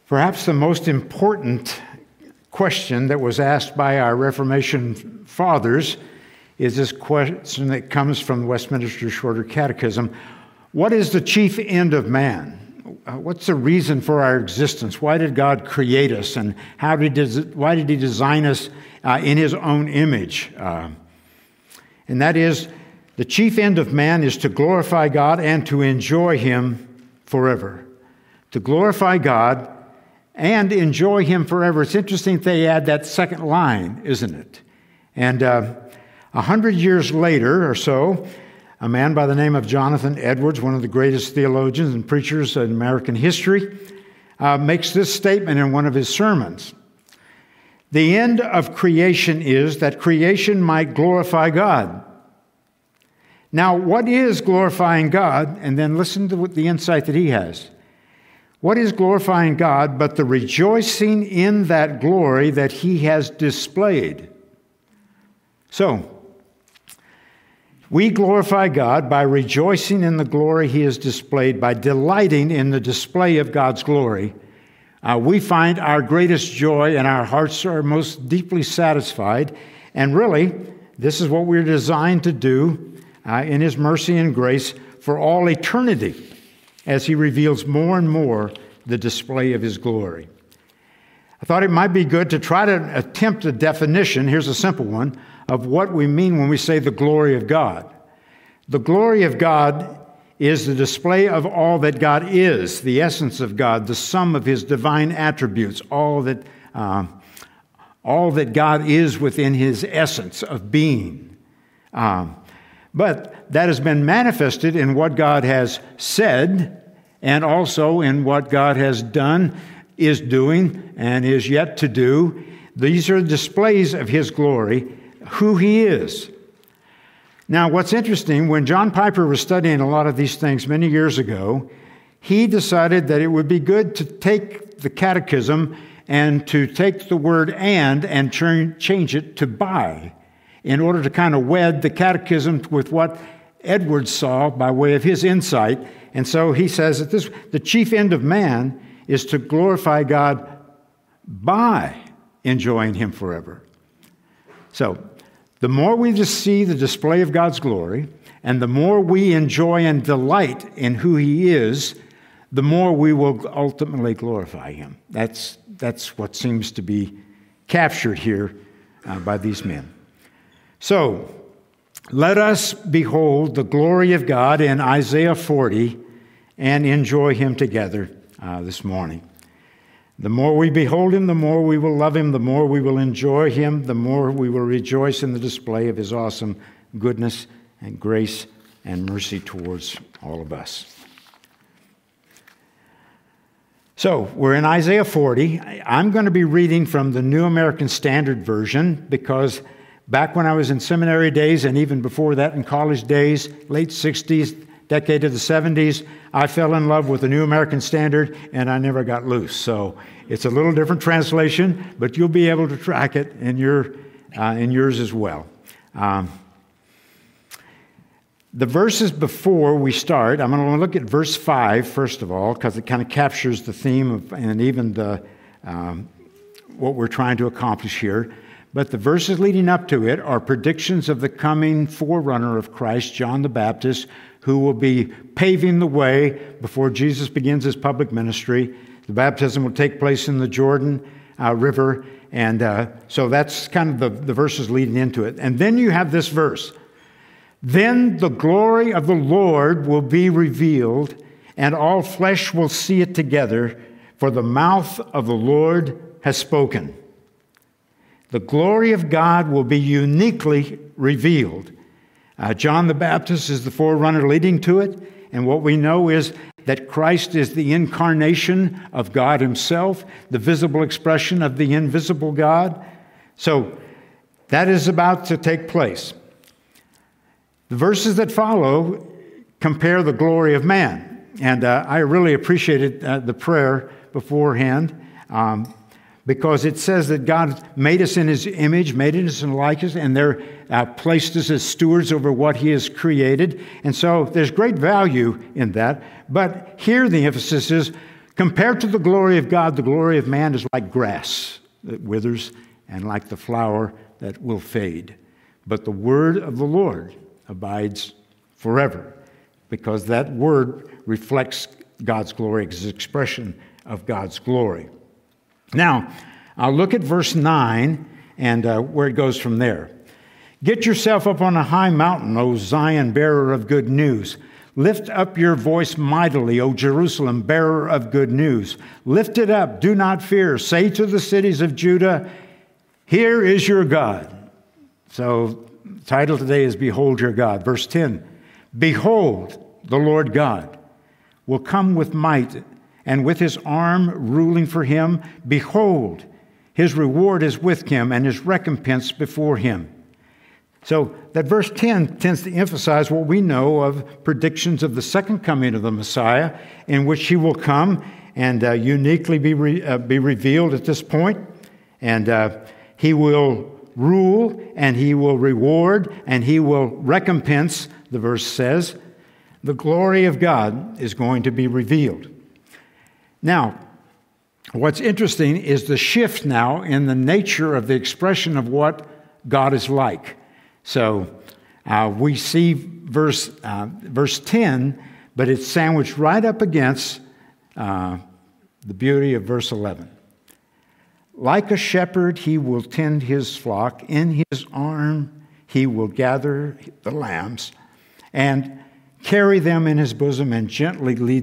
Perhaps the most important question that was asked by our Reformation fathers is this question that comes from the Westminster Shorter Catechism. What is the chief end of man? What's the reason for our existence? Why did God create us? And why did He design us in His own image? And that is, the chief end of man is to glorify God and to enjoy Him forever. To glorify God and enjoy Him forever. It's interesting that they add that second line, isn't it? And 100 years later or so, a man by the name of Jonathan Edwards, one of the greatest theologians and preachers in American history, makes this statement in one of his sermons. The end of creation is that creation might glorify God. Now, what is glorifying God? And then listen to the insight that he has. What is glorifying God but the rejoicing in that glory that He has displayed? So, we glorify God by rejoicing in the glory He has displayed, by delighting in the display of God's glory. We find our greatest joy and our hearts are most deeply satisfied. And really, this is what we're designed to do in His mercy and grace for all eternity, as He reveals more and more the display of His glory. I thought it might be good to try to attempt a definition, here's a simple one, of what we mean when we say the glory of God. The glory of God is the display of all that God is, the essence of God, the sum of His divine attributes, all that God is within His essence of being. But that has been manifested in what God has said and also in what God has done, is doing, and is yet to do. These are displays of His glory, who He is. Now, what's interesting, when John Piper was studying a lot of these things many years ago, he decided that it would be good to take the catechism and to take the word and change it to by, in order to kind of wed the catechism with what Edwards saw by way of his insight. And so he says that the chief end of man is to glorify God by enjoying Him forever. So, the more we just see the display of God's glory, and the more we enjoy and delight in who He is, the more we will ultimately glorify Him. That's what seems to be captured here by these men. So, let us behold the glory of God in Isaiah 40 and enjoy Him together this morning. The more we behold Him, the more we will love Him, the more we will enjoy Him, the more we will rejoice in the display of His awesome goodness and grace and mercy towards all of us. So, we're in Isaiah 40. I'm going to be reading from the New American Standard Version because back when I was in seminary days and even before that in college days, late 60s, decade of the 70s, I fell in love with the New American Standard and I never got loose. So it's a little different translation, but you'll be able to track it in yours as well. The verses before we start, I'm going to look at verse 5 first of all, because it kind of captures the theme of, and even the what we're trying to accomplish here. But the verses leading up to it are predictions of the coming forerunner of Christ, John the Baptist, who will be paving the way before Jesus begins His public ministry. The baptism will take place in the Jordan River, and so that's kind of the verses leading into it. And then you have this verse. Then the glory of the Lord will be revealed, and all flesh will see it together, for the mouth of the Lord has spoken. The glory of God will be uniquely revealed. John the Baptist is the forerunner leading to it, and what we know is that Christ is the incarnation of God Himself, the visible expression of the invisible God. So that is about to take place. The verses that follow compare the glory of man, and I really appreciated the prayer beforehand. Because it says that God made us in His image, made us in likeness, and they're placed us as stewards over what He has created. And so there's great value in that. But here the emphasis is Compared to the glory of God, the glory of man is like grass that withers and like the flower that will fade. But the word of the Lord abides forever, because that word reflects God's glory, it's an expression of God's glory. Now, I'll look at verse 9 and where it goes from there. Get yourself up on a high mountain, O Zion, bearer of good news. Lift up your voice mightily, O Jerusalem, bearer of good news. Lift it up, do not fear. Say to the cities of Judah, here is your God. So the title today is Behold Your God. Verse 10, behold, the Lord God will come with might and with his arm ruling for him. Behold, his reward is with him and his recompense before him. So that verse 10 tends to emphasize what we know of predictions of the second coming of the Messiah, in which he will come and uniquely be revealed at this point. And he will rule, and he will reward, and he will recompense, the verse says. The glory of God is going to be revealed. Now, what's interesting is the shift now in the nature of the expression of what God is like. So we see verse 10, but it's sandwiched right up against the beauty of verse 11. Like a shepherd, he will tend his flock. In his arm, he will gather the lambs and carry them in his bosom and gently lead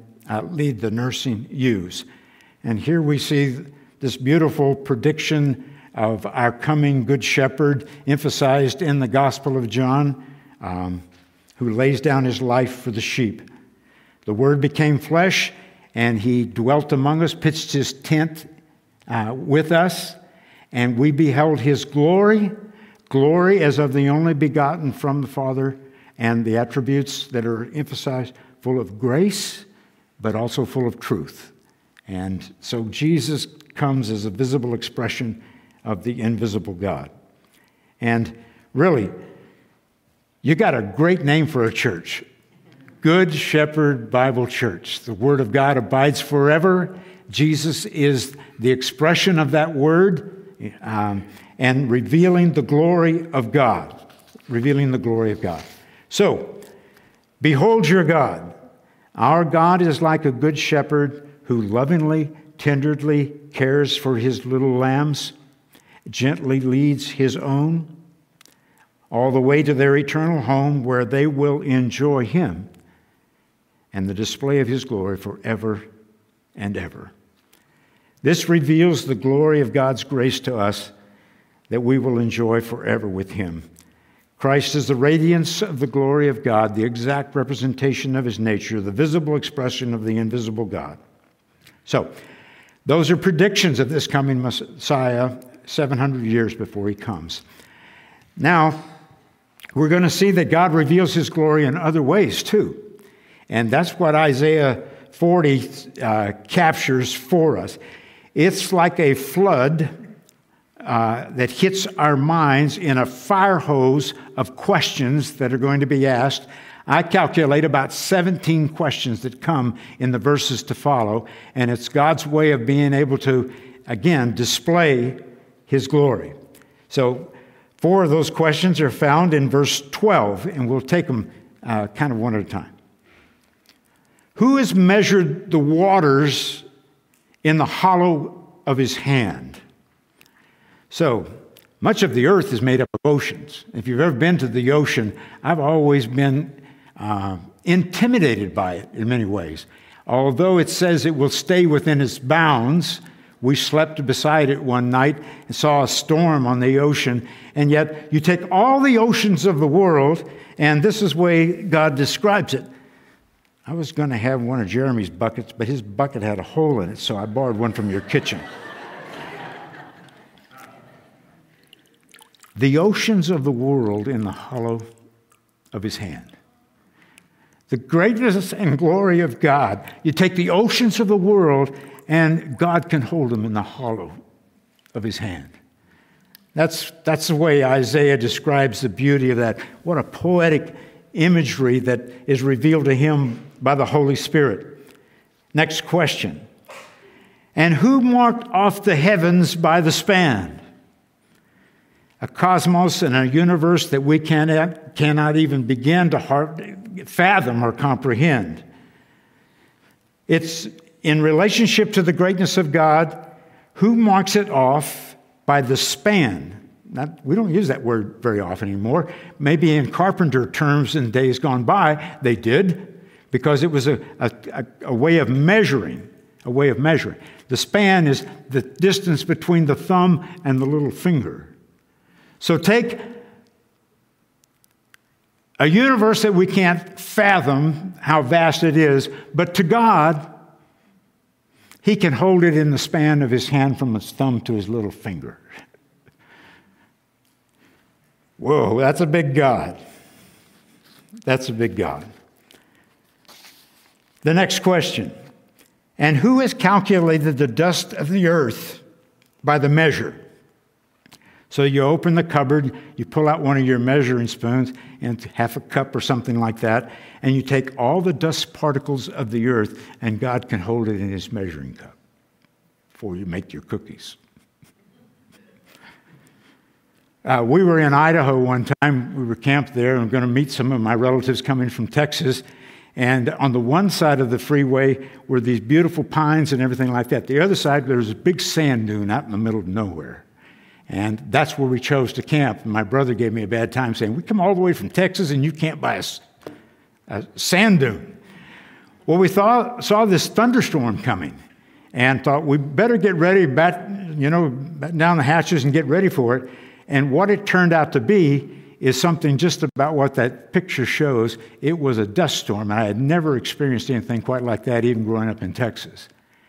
the nursing ewes. And here we see this beautiful prediction of our coming good shepherd, emphasized in the Gospel of John, who lays down his life for the sheep. The Word became flesh, and he dwelt among us, pitched his tent with us, and we beheld his glory as of the only begotten from the Father, and the attributes that are emphasized, full of grace, but also full of truth. And so Jesus comes as a visible expression of the invisible God. And really, you got a great name for a church. Good Shepherd Bible Church. The Word of God abides forever. Jesus is the expression of that Word and revealing the glory of God. Revealing the glory of God. So, behold your God. Our God is like a good shepherd who lovingly, tenderly cares for his little lambs, gently leads his own, all the way to their eternal home where they will enjoy him and the display of his glory forever and ever. This reveals the glory of God's grace to us that we will enjoy forever with him. Christ is the radiance of the glory of God, the exact representation of his nature, the visible expression of the invisible God. So, those are predictions of this coming Messiah 700 years before he comes. Now, we're going to see that God reveals his glory in other ways too. And that's what Isaiah 40 captures for us. It's like a flood that hits our minds in a fire hose of questions that are going to be asked. I calculate about 17 questions that come in the verses to follow, and it's God's way of being able to, again, display his glory. So 4 of those questions are found in verse 12, and we'll take them kind of one at a time. Who has measured the waters in the hollow of his hand? So, much of the earth is made up of oceans. If you've ever been to the ocean, I've always been intimidated by it in many ways. Although it says it will stay within its bounds, we slept beside it one night and saw a storm on the ocean, and yet you take all the oceans of the world, and this is the way God describes it. I was going to have one of Jeremy's buckets, but his bucket had a hole in it, so I borrowed one from your kitchen. The oceans of the world in the hollow of his hand. The greatness and glory of God. You take the oceans of the world, and God can hold them in the hollow of his hand. That's the way Isaiah describes the beauty of that. What a poetic imagery that is revealed to him by the Holy Spirit. Next question. And who marked off the heavens by the span? A cosmos and a universe that we cannot even begin to fathom or comprehend. It's in relationship to the greatness of God. Who marks it off by the span? Now, we don't use that word very often anymore. Maybe in carpenter terms in days gone by, they did, because it was a way of measuring, The span is the distance between the thumb and the little finger. So take a universe that we can't fathom how vast it is, but to God, He can hold it in the span of His hand from His thumb to His little finger. Whoa, that's a big God. That's a big God. The next question. And who has calculated the dust of the earth by the measure? So you open the cupboard, you pull out one of your measuring spoons, and half a cup or something like that, and you take all the dust particles of the earth, and God can hold it in His measuring cup before you make your cookies. We were in Idaho one time. We were camped there and were going to meet some of my relatives coming from Texas. And on the one side of the freeway were these beautiful pines and everything like that. The other side, there was a big sand dune out in the middle of nowhere. And that's where we chose to camp. And my brother gave me a bad time saying, we come all the way from Texas and you can't buy a sand dune. Well, we saw this thunderstorm coming and thought we better get ready, batten down the hatches and get ready for it. And what it turned out to be is something just about what that picture shows. It was a dust storm, and I had never experienced anything quite like that, even growing up in Texas.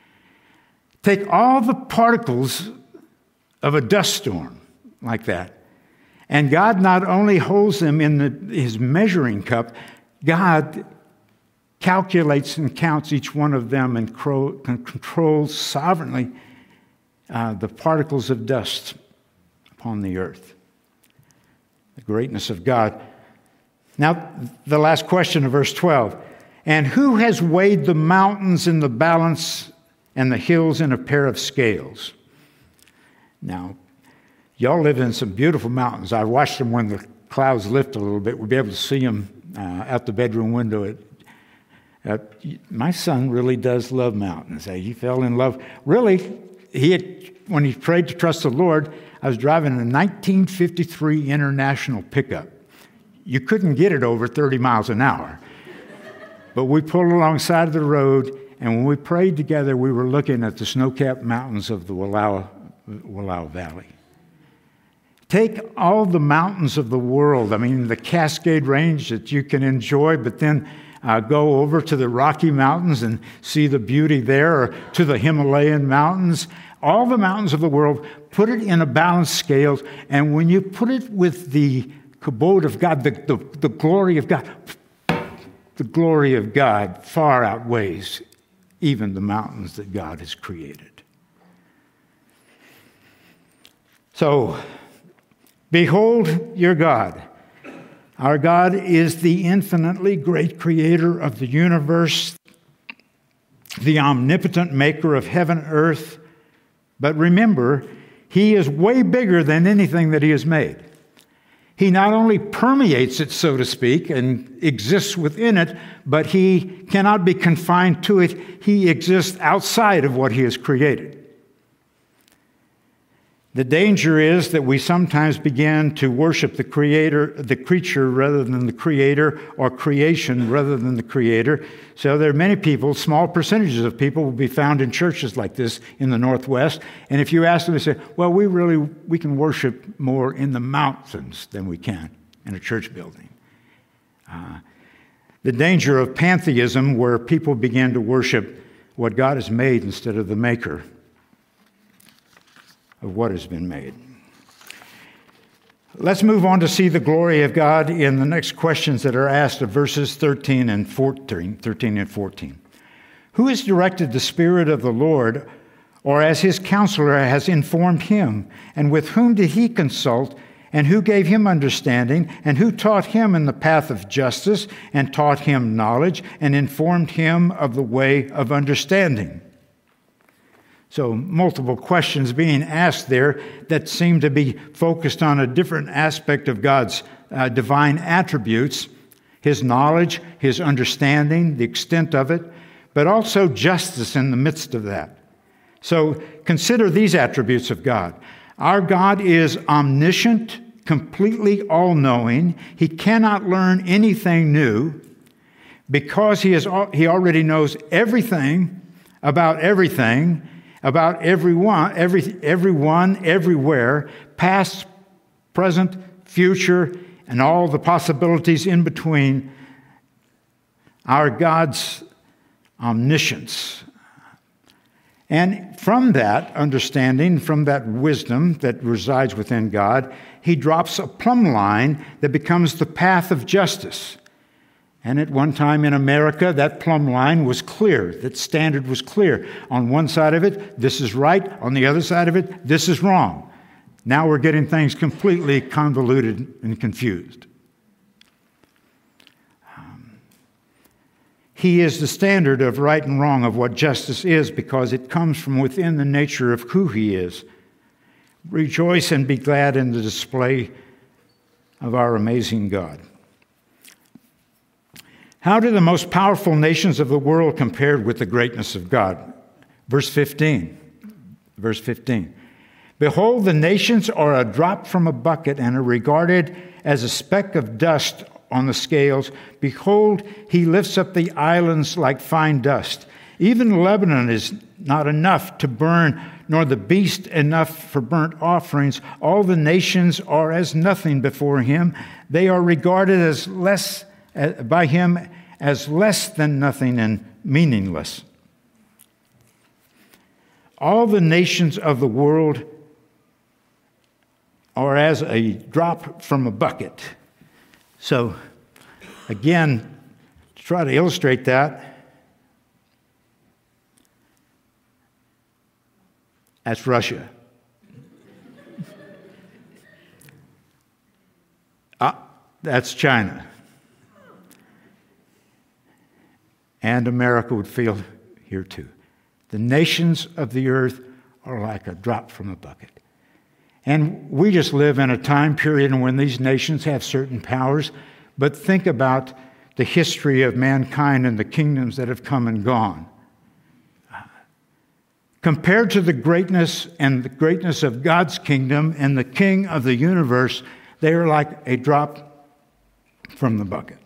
Take all the particles of a dust storm like that, and God not only holds them in His measuring cup, God calculates and counts each one of them and controls sovereignly the particles of dust upon the earth. The greatness of God. Now, the last question of verse 12. And who has weighed the mountains in the balance and the hills in a pair of scales? Now, y'all live in some beautiful mountains. I watched them when the clouds lift a little bit. We'll be able to see them out the bedroom window. My son really does love mountains. He fell in love. Really, when he prayed to trust the Lord, I was driving a 1953 International pickup. You couldn't get it over 30 miles an hour. But we pulled alongside of the road, and when we prayed together, we were looking at the snow-capped mountains of the Wallowa Valley. Take all the mountains of the world, the Cascade Range that you can enjoy, but then go over to the Rocky Mountains and see the beauty there, or to the Himalayan mountains. All the mountains of the world, put it in a balanced scale, and when you put it with the kabod of God, the glory of God, the glory of God far outweighs even the mountains that God has created. So, behold your God. Our God is the infinitely great creator of the universe, the omnipotent maker of heaven and earth. But remember, He is way bigger than anything that He has made. He not only permeates it, so to speak, and exists within it, but He cannot be confined to it. He exists outside of what He has created. The danger is that we sometimes begin to worship the creature rather than the Creator, or creation rather than the Creator. So there are many people, small percentages of people will be found in churches like this in the Northwest. And if you ask them, they say, well, we can worship more in the mountains than we can in a church building. The danger of pantheism, where people begin to worship what God has made instead of the Maker of what has been made. Let's move on to see the glory of God in the next questions that are asked of verses 13 and 14. Who has directed the Spirit of the Lord, or as His counselor has informed Him? And with whom did He consult? And who gave him understanding? And who taught him in the path of justice, and taught him knowledge, and informed him of the way of understanding? So multiple questions being asked there that seem to be focused on a different aspect of God's divine attributes, his knowledge, his understanding, the extent of it, but also justice in the midst of that. So consider these attributes of God. Our God is omniscient, completely all-knowing. He cannot learn anything new because he already knows everything, about everyone, everywhere, past, present, future, and all the possibilities in between. Our God's omniscience. And from that understanding, from that wisdom that resides within God, he drops a plumb line that becomes the path of justice. And at one time in America, that plumb line was clear. That standard was clear. On one side of it, this is right. On the other side of it, this is wrong. Now we're getting things completely convoluted and confused. He is the standard of right and wrong, of what justice is, because it comes from within the nature of who he is. Rejoice and be glad in the display of our amazing God. How do the most powerful nations of the world compare with the greatness of God? Verse 15. Behold, the nations are a drop from a bucket and are regarded as a speck of dust on the scales. Behold, he lifts up the islands like fine dust. Even Lebanon is not enough to burn, nor the beast enough for burnt offerings. All the nations are as nothing before him. They are regarded as less by him as less than nothing and meaningless. All the nations of the world are as a drop from a bucket. So, again, to try to illustrate that, that's Russia. That's China. And America would feel here too. The nations of the earth are like a drop from a bucket. And we just live in a time period when these nations have certain powers, but think about the history of mankind and the kingdoms that have come and gone. Compared to the greatness of God's kingdom and the King of the universe, they are like a drop from the bucket.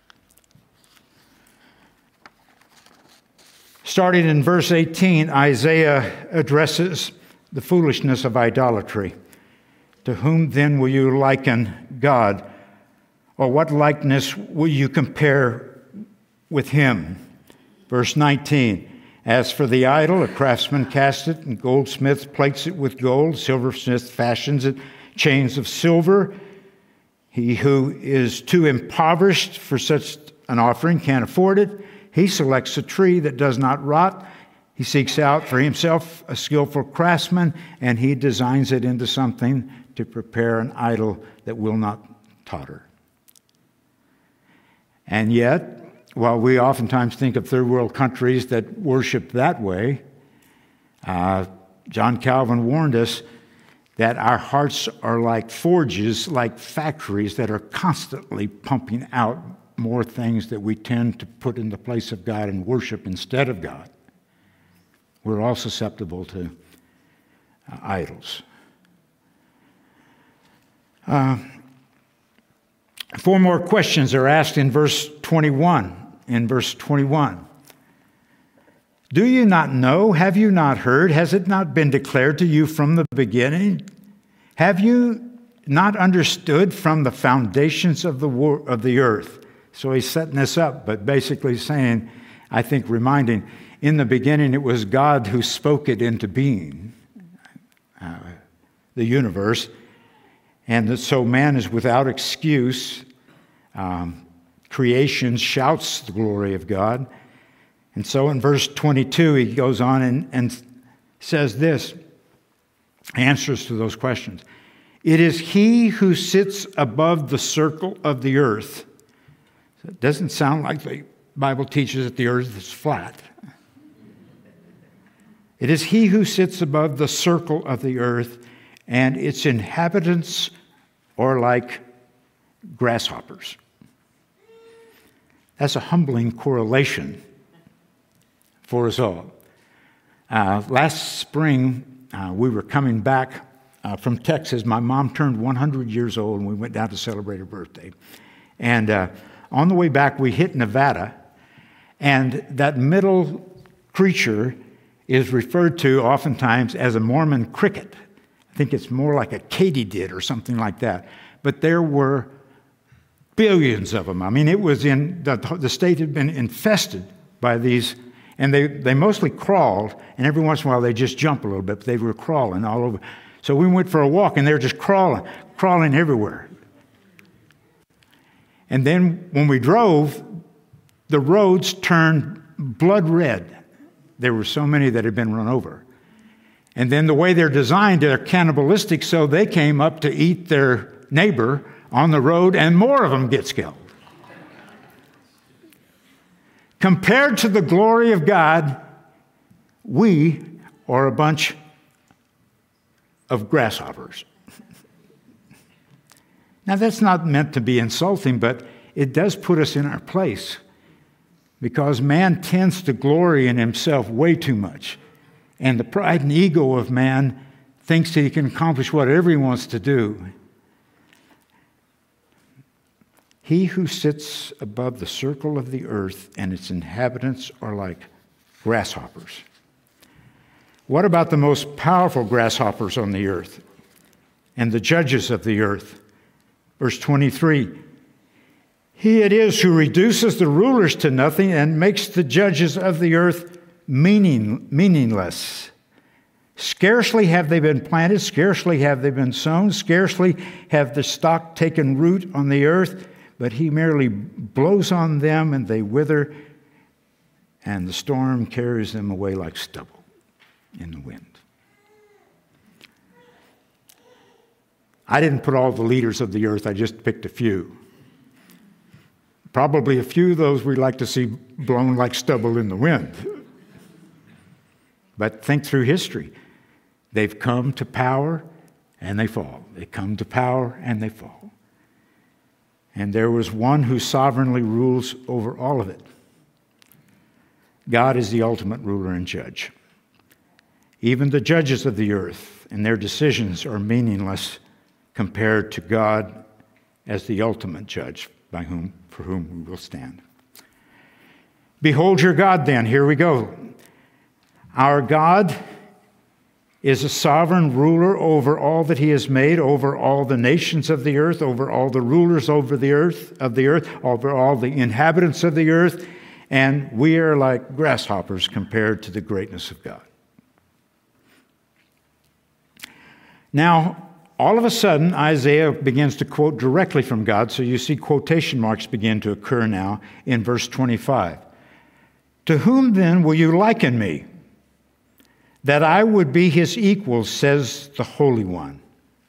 Starting in verse 18, Isaiah addresses the foolishness of idolatry. To whom then will you liken God? Or what likeness will you compare with him? Verse 19, as for the idol, a craftsman casts it, and goldsmith plates it with gold, silversmith fashions it, chains of silver. He who is too impoverished for such an offering can't afford it. He selects a tree that does not rot. He seeks out for himself a skillful craftsman, and he designs it into something to prepare an idol that will not totter. And yet, while we oftentimes think of third world countries that worship that way, John Calvin warned us that our hearts are like forges, like factories that are constantly pumping out more things that we tend to put in the place of God and worship instead of God. We're all susceptible to idols. 4 more questions are asked in verse 21. Do you not know? Have you not heard? Has it not been declared to you from the beginning? Have you not understood from the foundations of the earth? So he's setting this up, but basically saying, I think reminding, in the beginning it was God who spoke it into being, the universe. And so man is without excuse. Creation shouts the glory of God. And so in verse 22, he goes on and says this, answers to those questions. It is he who sits above the circle of the earth. It doesn't sound like the Bible teaches that the earth is flat. It is he who sits above the circle of the earth, and its inhabitants are like grasshoppers. That's a humbling correlation for us all. Last spring, we were coming back from Texas. My mom turned 100 years old, and we went down to celebrate her birthday. And on the way back, we hit Nevada, and that middle creature is referred to oftentimes as a Mormon cricket. I think it's more like a katydid or something like that. But there were billions of them. I mean, it was in the state had been infested by these, and they mostly crawled, and every once in a while they just jump a little bit, but they were crawling all over. So we went for a walk, and they were just crawling everywhere. And then when we drove, the roads turned blood red. There were so many that had been run over. And then the way they're designed, they're cannibalistic, so they came up to eat their neighbor on the road, and more of them get killed. Compared to the glory of God, we are a bunch of grasshoppers. Now, that's not meant to be insulting, but it does put us in our place, because man tends to glory in himself way too much. And the pride and ego of man thinks that he can accomplish whatever he wants to do. He who sits above the circle of the earth and its inhabitants are like grasshoppers. What about the most powerful grasshoppers on the earth and the judges of the earth? Verse 23, he it is who reduces the rulers to nothing and makes the judges of the earth meaningless. Scarcely have they been planted, scarcely have they been sown, scarcely have the stock taken root on the earth, but he merely blows on them and they wither, and the storm carries them away like stubble in the wind. I didn't put all the leaders of the earth, I just picked a few. Probably a few of those we'd like to see blown like stubble in the wind. But think through history. They've come to power and they fall. They come to power and they fall. And there was one who sovereignly rules over all of it. God is the ultimate ruler and judge. Even the judges of the earth and their decisions are meaningless compared to God as the ultimate judge for whom we will stand. Behold your God then. Here we go. Our God is a sovereign ruler over all that he has made, over all the nations of the earth, over all the rulers over the earth, over all the inhabitants of the earth, and we are like grasshoppers compared to the greatness of God. Now, all of a sudden, Isaiah begins to quote directly from God, so you see quotation marks begin to occur now in verse 25. To whom then will you liken me, that I would be his equal, says the Holy One.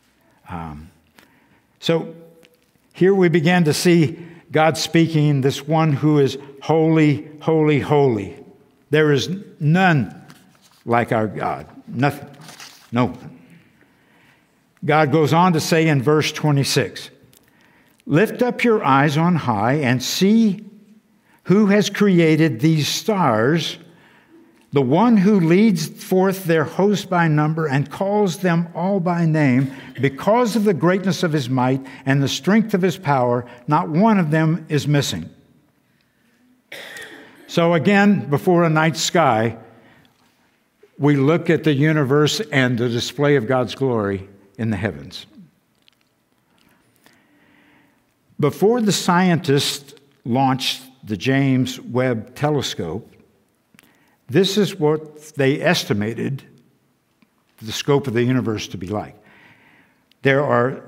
So here we began to see God speaking, this one who is holy, holy, holy. There is none like our God. Nothing. No one. God goes on to say in verse 26, lift up your eyes on high and see who has created these stars, the one who leads forth their host by number and calls them all by name. Because of the greatness of his might and the strength of his power, not one of them is missing. So again, before a night sky, we look at the universe and the display of God's glory in the heavens. Before the scientists launched the James Webb Telescope, this is what they estimated the scope of the universe to be like. There are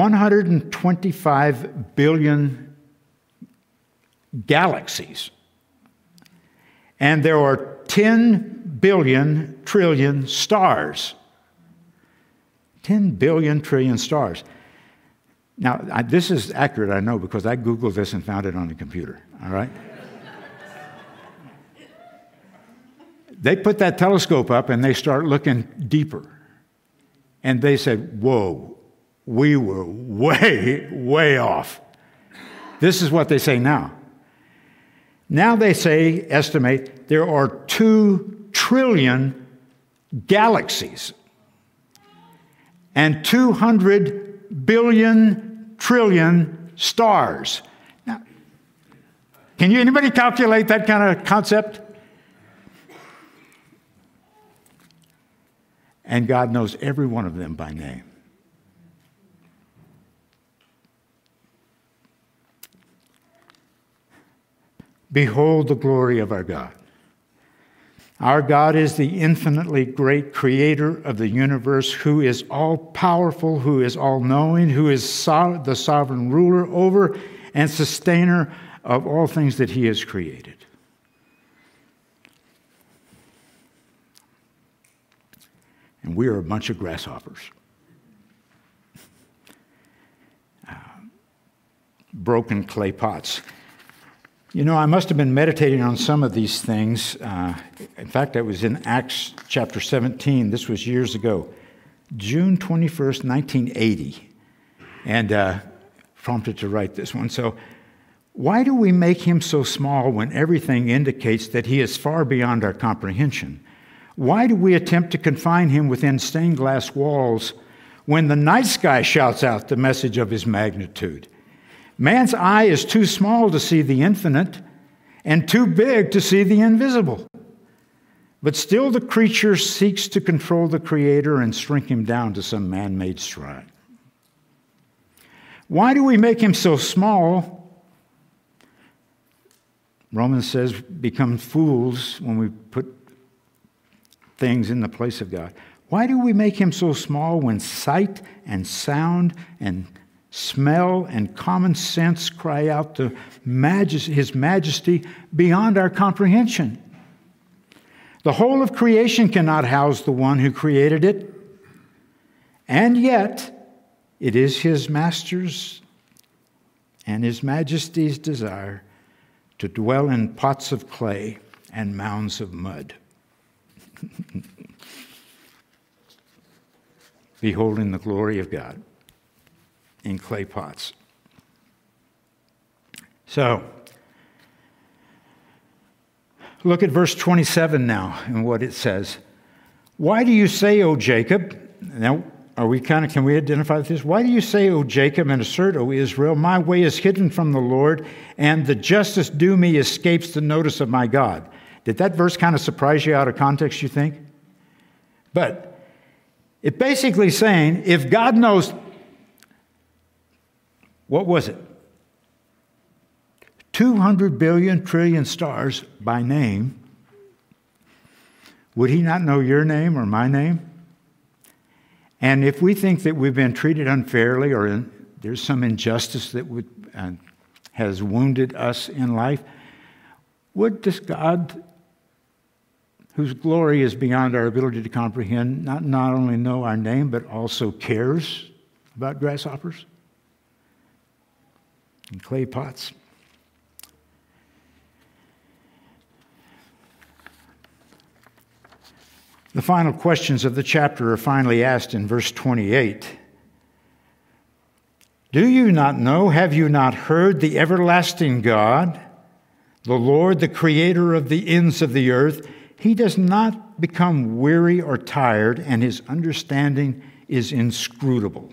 125 billion galaxies, and there are 10 billion trillion stars. 10 billion trillion stars. Now, this is accurate, I know, because I Googled this and found it on the computer, all right? They put that telescope up and they start looking deeper. And they said, whoa, we were way, way off. This is what they say now. Now they estimate there are 2 trillion galaxies and 200 billion trillion stars. Now, can anybody calculate that kind of concept? And God knows every one of them by name. Behold the glory of our God. Our God is the infinitely great creator of the universe, who is all-powerful, who is all-knowing, who is the sovereign ruler over and sustainer of all things that he has created. And we are a bunch of grasshoppers. Broken clay pots. You know, I must have been meditating on some of these things. In fact, I was in Acts chapter 17. This was years ago. June 21st, 1980. And prompted to write this one. So, why do we make him so small when everything indicates that he is far beyond our comprehension? Why do we attempt to confine him within stained glass walls when the night sky shouts out the message of his magnitude? Man's eye is too small to see the infinite and too big to see the invisible. But still the creature seeks to control the Creator and shrink him down to some man-made shrine. Why do we make him so small? Romans says, become fools when we put things in the place of God. Why do we make him so small when sight and sound and smell and common sense cry out to his majesty beyond our comprehension? The whole of creation cannot house the one who created it, and yet it is his master's and his majesty's desire to dwell in pots of clay and mounds of mud. Beholding the glory of God in clay pots. So, look at verse 27 now and what it says. Why do you say, O Jacob? Now, can we identify this? Why do you say, O Jacob, and assert, O Israel, my way is hidden from the Lord, and the justice due me escapes the notice of my God? Did that verse kind of surprise you out of context, you think? But it's basically saying, if God knows, what was it? 200 billion trillion stars by name, would he not know your name or my name? And if we think that we've been treated unfairly or there's some injustice that has wounded us in life, would this God, whose glory is beyond our ability to comprehend, not only know our name, but also cares about grasshoppers and clay pots? The final questions of the chapter are finally asked in verse 28. Do you not know, have you not heard, the everlasting God, the Lord, the creator of the ends of the earth, he does not become weary or tired, and his understanding is inscrutable.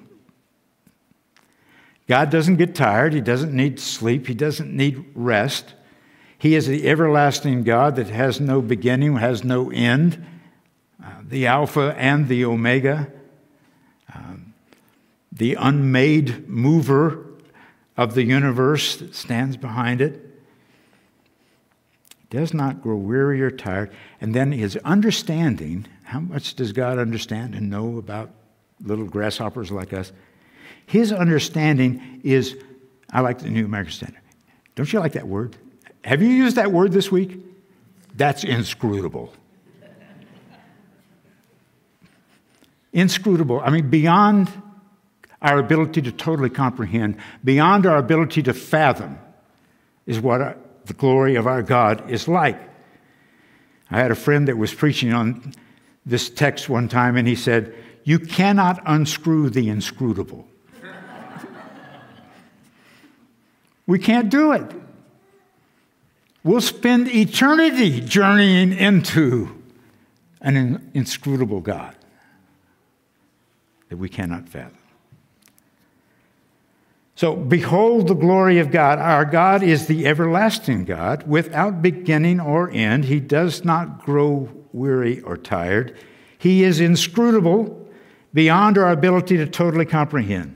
God doesn't get tired. He doesn't need sleep. He doesn't need rest. He is the everlasting God that has no beginning, has no end, the Alpha and the Omega, the unmade mover of the universe that stands behind it. Does not grow weary or tired. And then his understanding, how much does God understand and know about little grasshoppers like us? His understanding is, I like the New American Standard. Don't you like that word? Have you used that word this week? That's inscrutable. inscrutable. I mean, beyond our ability to totally comprehend, beyond our ability to fathom, is what the glory of our God is like. I had a friend that was preaching on this text one time, and he said, "You cannot unscrew the inscrutable." We can't do it. We'll spend eternity journeying into an inscrutable God that we cannot fathom. So, behold the glory of God. Our God is the everlasting God, without beginning or end. He does not grow weary or tired. He is inscrutable, beyond our ability to totally comprehend.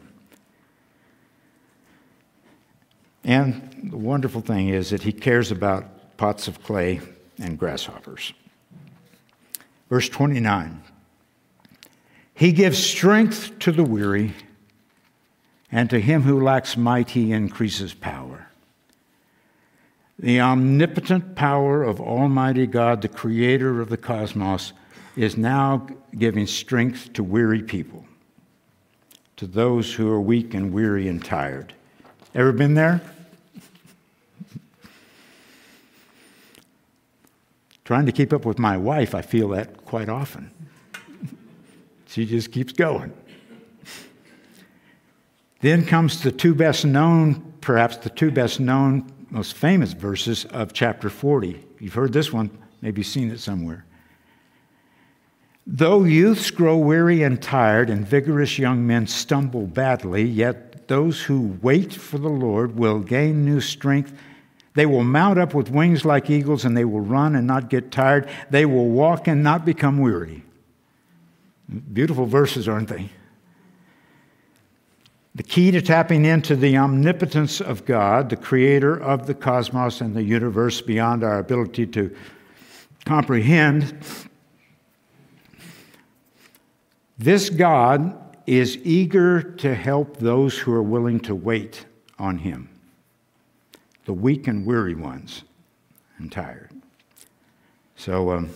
And the wonderful thing is that he cares about pots of clay and grasshoppers. Verse 29. He gives strength to the weary, and to him who lacks might, he increases power. The omnipotent power of Almighty God, the creator of the cosmos, is now giving strength to weary people, to those who are weak and weary and tired. Ever been there? Trying to keep up with my wife, I feel that quite often. She just keeps going. Then comes the two best known, perhaps the two best known, most famous verses of chapter 40. You've heard this one, maybe seen it somewhere. Though youths grow weary and tired, and vigorous young men stumble badly, yet those who wait for the Lord will gain new strength. They will mount up with wings like eagles, and they will run and not get tired. They will walk and not become weary. Beautiful verses, aren't they? The key to tapping into the omnipotence of God, the creator of the cosmos and the universe beyond our ability to comprehend, this God is eager to help those who are willing to wait on him, the weak and weary ones and tired. So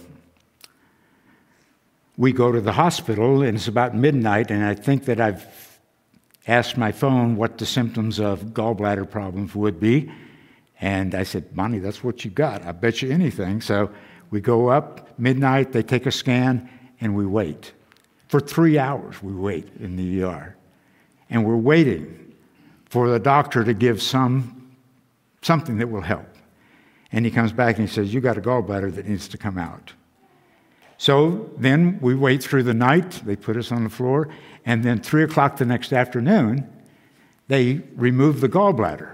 we go to the hospital, and it's about midnight, and I think that I've asked my phone what the symptoms of gallbladder problems would be. And I said, "Bonnie, that's what you got. I bet you anything." So we go up, midnight, they take a scan, and we wait. For 3 hours, we wait in the ER. And we're waiting for the doctor to give something that will help. And he comes back and he says, "You got a gallbladder that needs to come out." So then we wait through the night. They put us on the floor. And then 3 o'clock the next afternoon, they remove the gallbladder.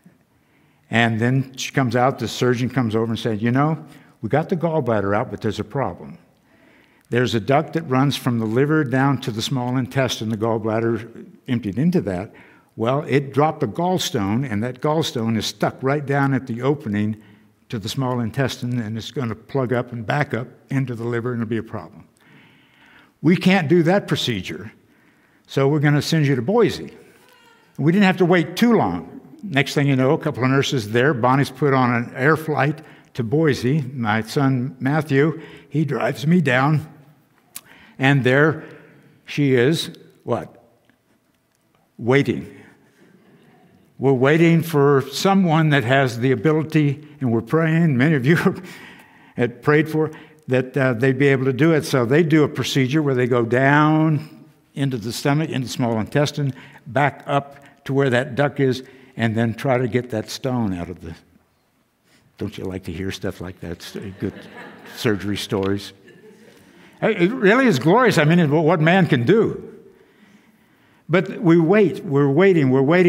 And then she comes out, the surgeon comes over and says, "You know, we got the gallbladder out, but there's a problem. There's a duct that runs from the liver down to the small intestine. The gallbladder emptied into that. Well, it dropped a gallstone, and that gallstone is stuck right down at the opening to the small intestine, and it's going to plug up and back up into the liver, and it'll be a problem. We can't do that procedure, so we're going to send you to Boise." We didn't have to wait too long. Next thing you know, a couple of nurses there. Bonnie's put on an air flight to Boise. My son, Matthew, he drives me down, and there she is, what? Waiting. We're waiting for someone that has the ability, and we're praying, many of you had prayed for, that they'd be able to do it. So they do a procedure where they go down into the stomach, into the small intestine, back up to where that duct is, and then try to get that stone out of the... Don't you like to hear stuff like that? It's good surgery stories. It really is glorious. I mean, what man can do. But we wait, we're waiting,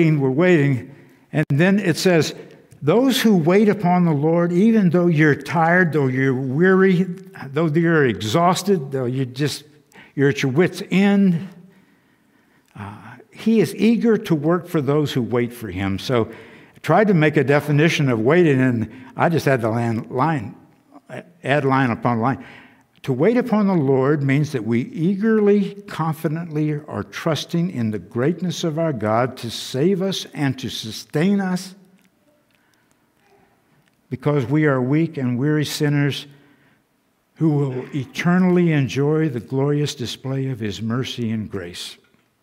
and then it says, those who wait upon the Lord, even though you're tired, though you're weary, though you're exhausted, though you're at your wit's end, he is eager to work for those who wait for him. So I tried to make a definition of waiting, and I just had to add line upon line. To wait upon the Lord means that we eagerly, confidently are trusting in the greatness of our God to save us and to sustain us, because we are weak and weary sinners who will eternally enjoy the glorious display of his mercy and grace.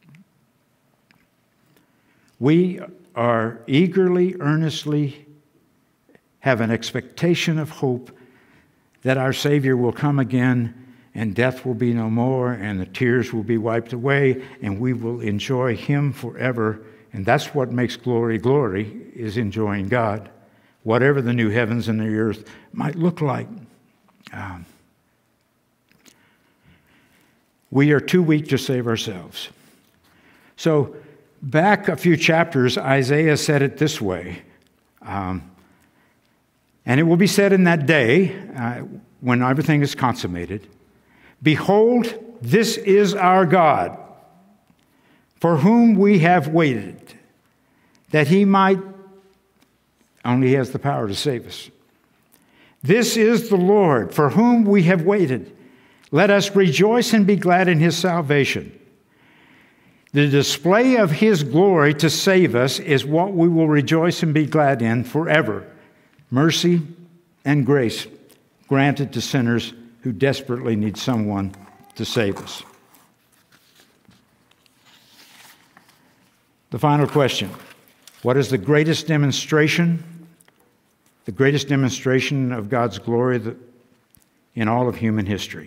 We are eagerly, earnestly have an expectation of hope that our Savior will come again and death will be no more and the tears will be wiped away and we will enjoy him forever. And that's what makes glory glory, is enjoying God, whatever the new heavens and the earth might look like. We are too weak to save ourselves. So back a few chapters, Isaiah said it this way. And it will be said in that day, when everything is consummated, "Behold, this is our God, for whom we have waited, that he might," only he has the power to save us. "This is the Lord, for whom we have waited. Let us rejoice and be glad in his salvation." The display of his glory to save us is what we will rejoice and be glad in forever. Mercy and grace granted to sinners who desperately need someone to save us. The final question: what is the greatest demonstration? The greatest demonstration of God's glory in all of human history.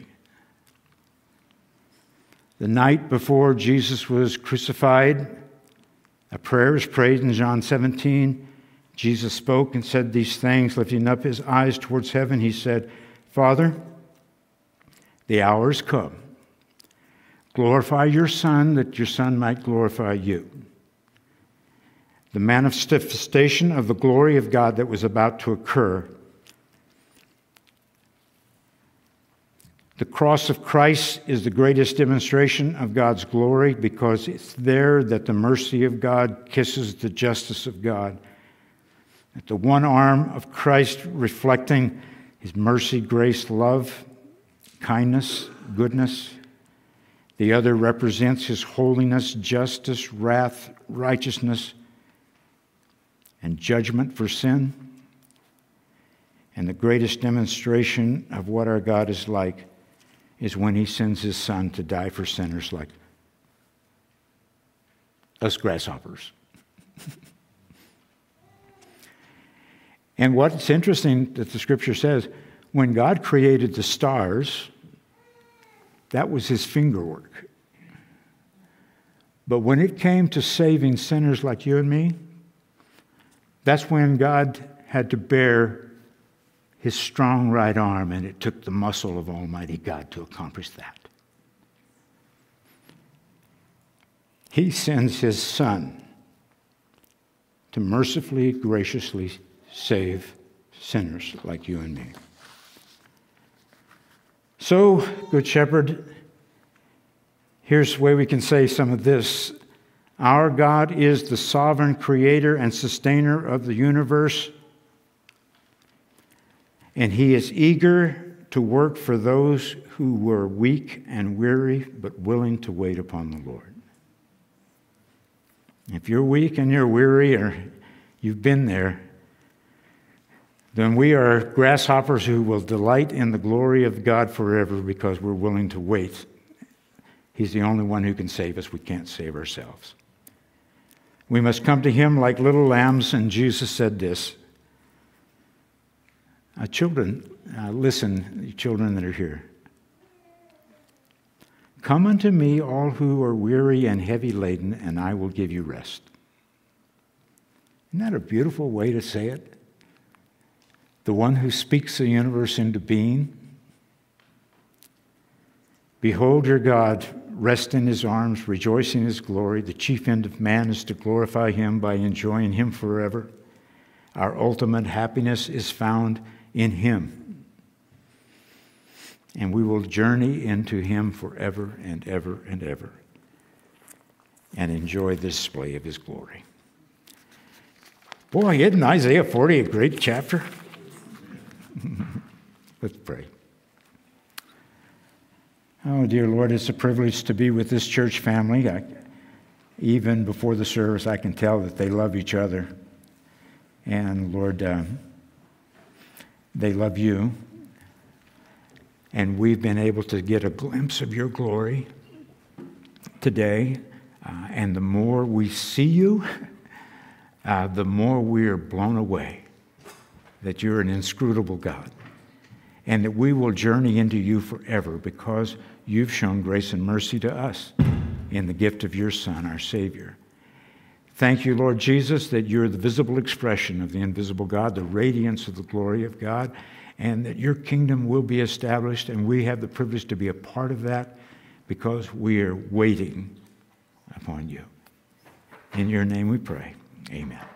The night before Jesus was crucified, a prayer is prayed in John 17. Jesus spoke and said these things, lifting up his eyes towards heaven. He said, "Father, the hour is come. Glorify your Son, that your Son might glorify you." The manifestation of the glory of God that was about to occur. The cross of Christ is the greatest demonstration of God's glory because it's there that the mercy of God kisses the justice of God. At the one arm of Christ reflecting his mercy, grace, love, kindness, goodness. The other represents his holiness, justice, wrath, righteousness, and judgment for sin. And the greatest demonstration of what our God is like is when he sends his Son to die for sinners like us grasshoppers. And what's interesting that the scripture says, when God created the stars, that was his finger work. But when it came to saving sinners like you and me, that's when God had to bear his strong right arm, and it took the muscle of Almighty God to accomplish that. He sends his Son to mercifully, graciously save sinners like you and me. So, Good Shepherd, here's the way we can say some of this. Our God is the sovereign creator and sustainer of the universe, and he is eager to work for those who were weak and weary, but willing to wait upon the Lord. If you're weak and you're weary, or you've been there, then we are grasshoppers who will delight in the glory of God forever because we're willing to wait. He's the only one who can save us. We can't save ourselves. We must come to him like little lambs, and Jesus said this. Children, listen, you children that are here. "Come unto me, all who are weary and heavy laden, and I will give you rest." Isn't that a beautiful way to say it? The one who speaks the universe into being. Behold your God, rest in his arms, rejoice in his glory. The chief end of man is to glorify him by enjoying him forever. Our ultimate happiness is found in him. And we will journey into him forever and ever and ever and enjoy the display of his glory. Boy, isn't Isaiah 40 a great chapter? Let's pray. Oh, dear Lord, it's a privilege to be with this church family. Even before the service, I can tell that they love each other. And Lord, they love you. and we've been able to get a glimpse of your glory today. And the more we see you, the more we are blown away that you're an inscrutable God, and that we will journey into you forever because you've shown grace and mercy to us in the gift of your Son, our Savior. Thank you, Lord Jesus, that you're the visible expression of the invisible God, the radiance of the glory of God, and that your kingdom will be established, and we have the privilege to be a part of that because we are waiting upon you. In your name we pray. Amen.